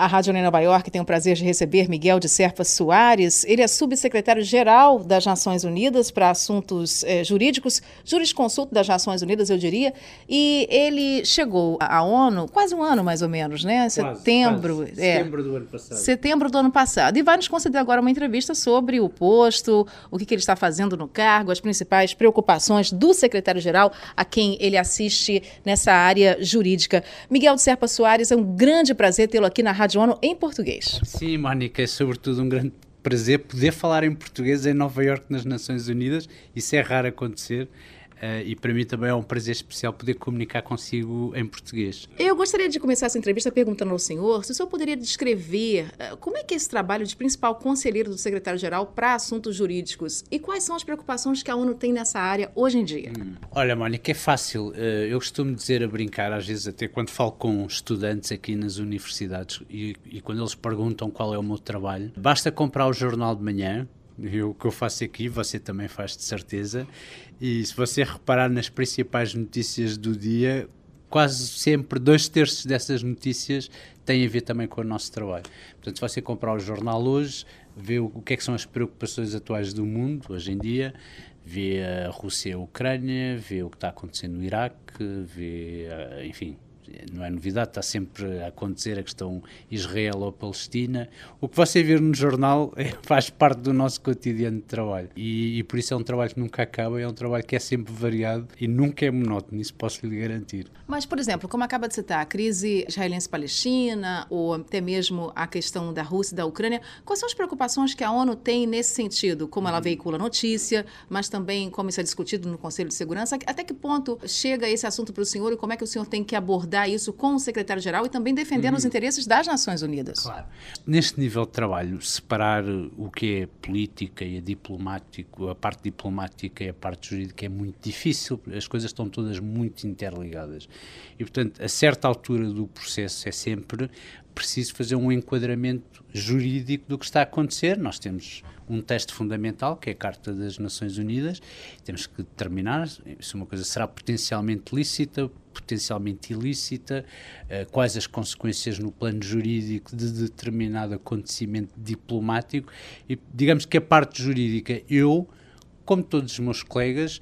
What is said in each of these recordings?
A Rádio União Nova York tem o prazer de receber Miguel de Serpa Soares. Ele é subsecretário-geral das Nações Unidas para assuntos jurídicos, jurisconsulto das Nações Unidas, eu diria, e ele chegou à ONU quase um ano, mais ou menos, né? Setembro do ano passado. Setembro do ano passado. E vai nos conceder agora uma entrevista sobre o posto, o que ele está fazendo no cargo, as principais preocupações do secretário-geral a quem ele assiste nessa área jurídica. Miguel de Serpa Soares, é um grande prazer tê-lo aqui na Rádio ONU em português. Sim, Mónica, é sobretudo um grande prazer poder falar em português em Nova Iorque, nas Nações Unidas. Isso é raro acontecer. E para mim também é um prazer especial poder comunicar consigo em português. Eu gostaria de começar essa entrevista perguntando ao senhor se o senhor poderia descrever como é que é esse trabalho de principal conselheiro do secretário-geral para assuntos jurídicos e quais são as preocupações que a ONU tem nessa área hoje em dia. Olha, Mónica, é fácil. Eu costumo dizer, a brincar, às vezes até quando falo com estudantes aqui nas universidades e quando eles perguntam qual é o meu trabalho, basta comprar o jornal de manhã. O que eu faço aqui, você também faz de certeza, e se você reparar nas principais notícias do dia, quase sempre 2/3 dessas notícias têm a ver também com o nosso trabalho. Portanto, se você comprar o jornal hoje, vê o que é que são as preocupações atuais do mundo, hoje em dia, vê a Rússia e a Ucrânia, vê o que está acontecendo no Iraque, vê, enfim... Não é novidade, está sempre a acontecer a questão Israel ou Palestina. O que você vê no jornal faz parte do nosso cotidiano de trabalho. E por isso é um trabalho que nunca acaba, é um trabalho que é sempre variado e nunca é monótono, isso posso lhe garantir. Mas, por exemplo, como acaba de citar, a crise israelense-palestina ou até mesmo a questão da Rússia e da Ucrânia, quais são as preocupações que a ONU tem nesse sentido? Como ela veicula notícia, mas também como isso é discutido no Conselho de Segurança? Até que ponto chega esse assunto para o senhor e como é que o senhor tem que abordar isso com o secretário-geral e também defendendo os interesses das Nações Unidas? Claro. Neste nível de trabalho, separar o que é política e a parte diplomática e a parte jurídica é muito difícil, as coisas estão todas muito interligadas. E, portanto, a certa altura do processo é sempre preciso fazer um enquadramento jurídico do que está a acontecer. Nós temos um texto fundamental, que é a Carta das Nações Unidas, temos que determinar se uma coisa será potencialmente lícita, potencialmente ilícita, quais as consequências no plano jurídico de determinado acontecimento diplomático, e digamos que a parte jurídica, eu, como todos os meus colegas,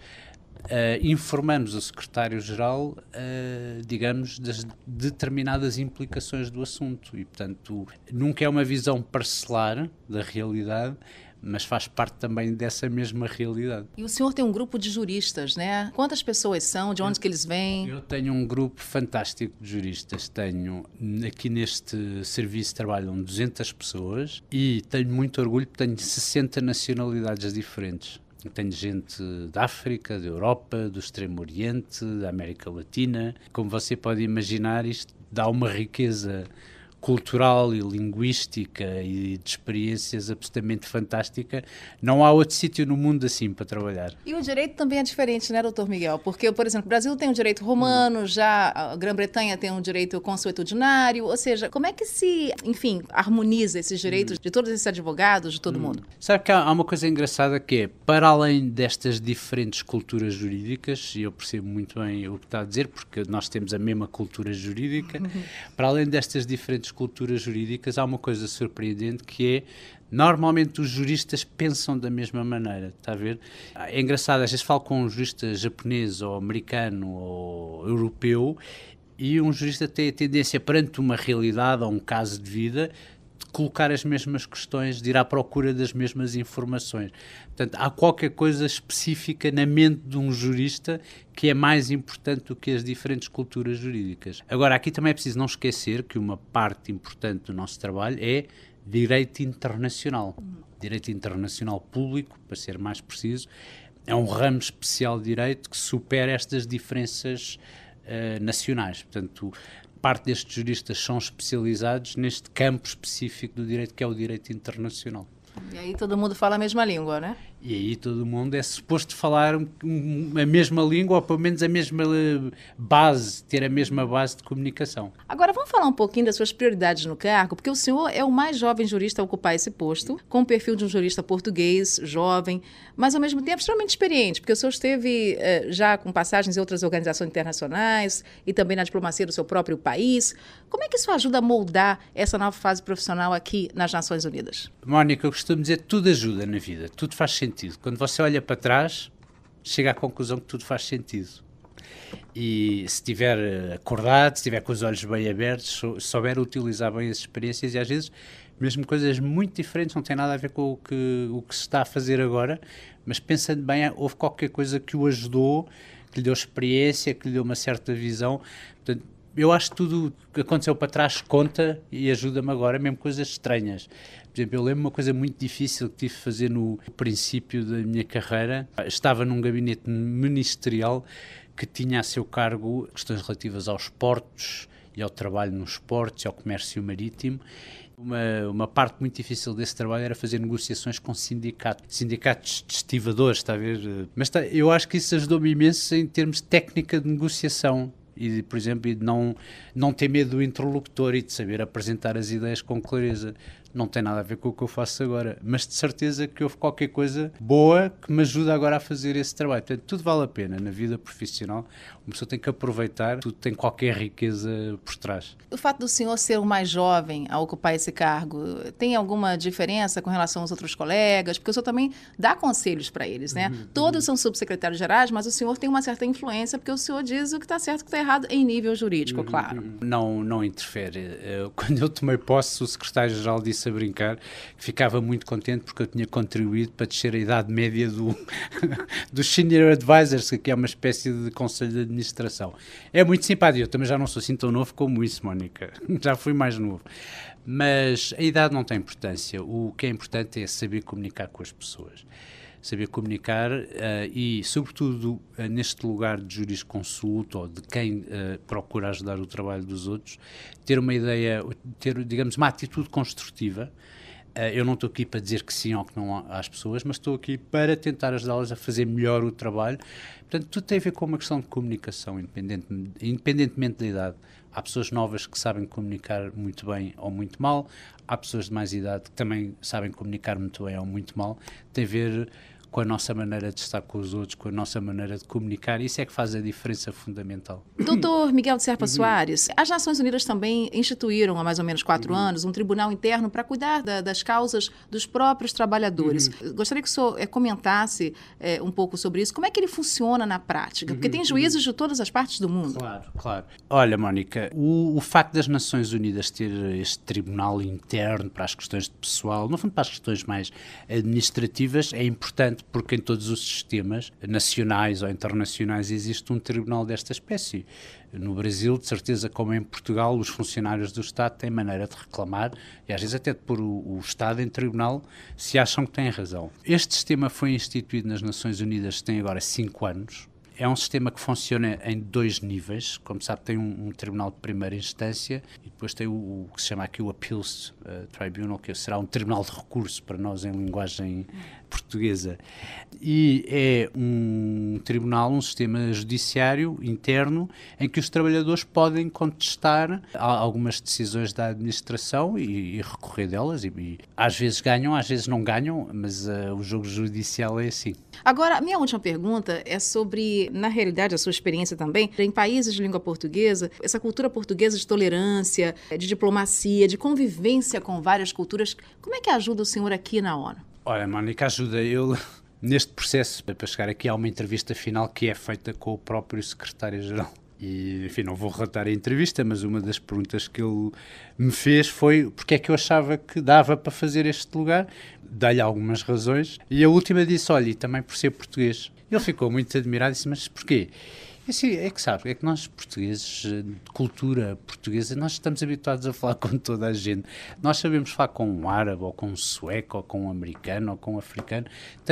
informamos o secretário-geral, digamos, das determinadas implicações do assunto e, portanto, nunca é uma visão parcelar da realidade, mas faz parte também dessa mesma realidade. E o senhor tem um grupo de juristas, né? Quantas pessoas são? De onde que eles vêm? Eu tenho um grupo fantástico de juristas. Tenho, aqui neste serviço trabalham 200 pessoas e tenho muito orgulho porque tenho 60 nacionalidades diferentes. Tenho gente da África, da Europa, do Extremo Oriente, da América Latina. Como você pode imaginar, isto dá uma riqueza cultural e linguística e de experiências absolutamente fantástica. Não há outro sítio no mundo assim para trabalhar. E o direito também é diferente, né, doutor Miguel? Porque, por exemplo, o Brasil tem um direito romano, já a Grã-Bretanha tem um direito consuetudinário, ou seja, como é que se, enfim, harmoniza esses direitos de todos esses advogados, de todo mundo? Sabe que há uma coisa engraçada que é, para além destas diferentes culturas jurídicas, e eu percebo muito bem o que está a dizer, porque nós temos a mesma cultura jurídica, para além destas diferentes culturas jurídicas, há uma coisa surpreendente que é, normalmente os juristas pensam da mesma maneira, está a ver? É engraçado, às vezes falo com um jurista japonês ou americano ou europeu e um jurista tem a tendência perante uma realidade ou um caso de vida de colocar as mesmas questões, de ir à procura das mesmas informações. Portanto, há qualquer coisa específica na mente de um jurista que é mais importante do que as diferentes culturas jurídicas. Agora, aqui também é preciso não esquecer que uma parte importante do nosso trabalho é direito internacional. Direito internacional público, para ser mais preciso, é um ramo especial de direito que supera estas diferenças nacionais. Portanto, parte destes juristas são especializados neste campo específico do direito, que é o direito internacional. E aí todo mundo fala a mesma língua, né? E aí todo mundo é suposto falar a mesma língua, ou pelo menos a mesma base, ter a mesma base de comunicação. Agora, vamos falar um pouquinho das suas prioridades no cargo, porque o senhor é o mais jovem jurista a ocupar esse posto, com o perfil de um jurista português, jovem, mas ao mesmo tempo extremamente experiente, porque o senhor esteve já com passagens em outras organizações internacionais e também na diplomacia do seu próprio país. Como é que isso ajuda a moldar essa nova fase profissional aqui nas Nações Unidas? Mónica, eu costumo dizer que tudo ajuda na vida, tudo faz sentido. Quando você olha para trás, chega à conclusão que tudo faz sentido. E se estiver acordado, se estiver com os olhos bem abertos, souber utilizar bem as experiências, e às vezes mesmo coisas muito diferentes, não tem nada a ver com o que se está a fazer agora, mas pensando bem, houve qualquer coisa que o ajudou, que lhe deu experiência, que lhe deu uma certa visão. Portanto, eu acho que tudo que aconteceu para trás conta e ajuda-me agora, mesmo coisas estranhas. Por exemplo, eu lembro uma coisa muito difícil que tive de fazer no princípio da minha carreira. Estava num gabinete ministerial que tinha a seu cargo questões relativas aos portos e ao trabalho nos portos e ao comércio marítimo. Uma parte muito difícil desse trabalho era fazer negociações com sindicatos de estivadores, está a ver? Mas eu acho que isso ajudou-me imenso em termos de técnica de negociação. E, por exemplo, de não ter medo do interlocutor e de saber apresentar as ideias com clareza. Não tem nada a ver com o que eu faço agora, mas de certeza que houve qualquer coisa boa que me ajuda agora a fazer esse trabalho. Portanto, tudo vale a pena na vida profissional. Uma pessoa tem que aproveitar, tudo tem qualquer riqueza por trás. O fato do senhor ser o mais jovem a ocupar esse cargo, tem alguma diferença com relação aos outros colegas? Porque o senhor também dá conselhos para eles, né? Todos são subsecretários gerais, mas o senhor tem uma certa influência, porque o senhor diz o que está certo e o que está errado em nível jurídico, claro. Não interfere. Quando eu tomei posse, o secretário-geral disse a brincar que ficava muito contente porque eu tinha contribuído para descer a idade média dos Senior Advisors, que é uma espécie de conselho de administração. É muito simpático, eu também já não sou assim tão novo como isso, Mónica, já fui mais novo. Mas a idade não tem importância, o que é importante é saber comunicar com as pessoas. Saber comunicar e, sobretudo, neste lugar de jurisconsulto ou de quem procura ajudar o trabalho dos outros, ter uma ideia, ter, digamos, uma atitude construtiva. Eu não estou aqui para dizer que sim ou que não às pessoas, mas estou aqui para tentar ajudá-las a fazer melhor o trabalho. Portanto, tudo tem a ver com uma questão de comunicação, independentemente da idade. Há pessoas novas que sabem comunicar muito bem ou muito mal, há pessoas de mais idade que também sabem comunicar muito bem ou muito mal. Tem a ver com a nossa maneira de estar com os outros, com a nossa maneira de comunicar. Isso é que faz a diferença fundamental. Doutor Miguel de Serpa Soares, as Nações Unidas também instituíram há mais ou menos 4 anos um tribunal interno para cuidar das causas dos próprios trabalhadores. Gostaria que o senhor comentasse um pouco sobre isso. Como é que ele funciona na prática? Porque tem juízes de todas as partes do mundo. Claro. Olha, Mónica, o facto das Nações Unidas ter este tribunal interno para as questões de pessoal, no fundo para as questões mais administrativas, é importante porque em todos os sistemas nacionais ou internacionais existe um tribunal desta espécie. No Brasil, de certeza, como em Portugal, os funcionários do Estado têm maneira de reclamar e às vezes até de pôr o Estado em tribunal se acham que têm razão. Este sistema foi instituído nas Nações Unidas tem agora 5 anos. É um sistema que funciona em 2 níveis. Como sabe, tem um tribunal de primeira instância e depois tem o que se chama aqui o Appeals Tribunal, que será um tribunal de recurso para nós em linguagem portuguesa. E é um tribunal, um sistema judiciário interno em que os trabalhadores podem contestar algumas decisões da administração e recorrer delas. E às vezes ganham, às vezes não ganham, mas o jogo judicial é assim. Agora, a minha última pergunta é sobre, na realidade, a sua experiência também, em países de língua portuguesa, essa cultura portuguesa de tolerância, de diplomacia, de convivência com várias culturas. Como é que ajuda o senhor aqui na ONU? Olha, Mónica, ajuda eu neste processo para chegar aqui a uma entrevista final que é feita com o próprio secretário-geral. E, enfim, não vou relatar a entrevista, mas uma das perguntas que ele me fez foi porque é que eu achava que dava para fazer este lugar. Dei-lhe algumas razões e a última disse, olha, e também por ser português. Ele ficou muito admirado e disse, mas porquê? É que sabe, é que nós portugueses, de cultura portuguesa, nós estamos habituados a falar com toda a gente. Nós sabemos falar com um árabe, ou com um sueco, ou com um americano, ou com um africano.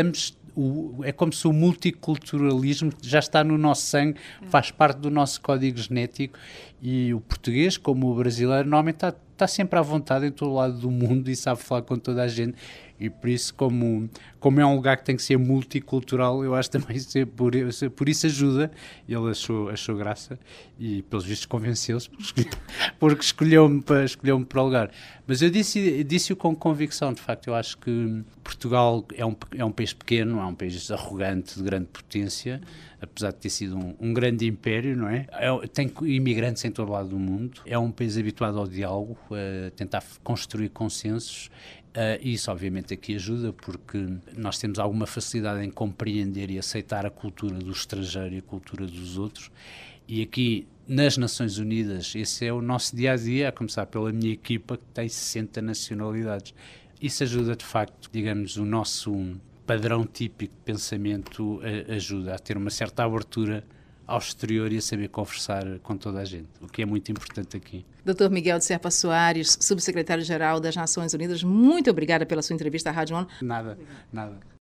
É como se o multiculturalismo já está no nosso sangue, faz parte do nosso código genético E o português, como o brasileiro, normalmente está sempre à vontade em todo lado do mundo e sabe falar com toda a gente. E por isso, como é um lugar que tem que ser multicultural, eu acho também por isso ajuda. Ele achou graça e, pelos vistos, convenceu-se porque escolheu-me para o lugar. Mas eu disse-o com convicção, de facto. Eu acho que Portugal é um país pequeno, é um país arrogante, de grande potência, apesar de ter sido um grande império, não é? Tem imigrantes em todo lado do mundo. É um país habituado ao diálogo, a tentar construir consensos. Isso obviamente aqui ajuda, porque nós temos alguma facilidade em compreender e aceitar a cultura do estrangeiro e a cultura dos outros, e aqui nas Nações Unidas esse é o nosso dia-a-dia, a começar pela minha equipa, que tem 60 nacionalidades. Isso ajuda, de facto, digamos, o nosso padrão típico de pensamento ajuda a ter uma certa abertura ao exterior e a saber conversar com toda a gente, o que é muito importante aqui. Dr. Miguel de Serpa Soares, subsecretário-geral das Nações Unidas, muito obrigada pela sua entrevista à Rádio ONU. Nada.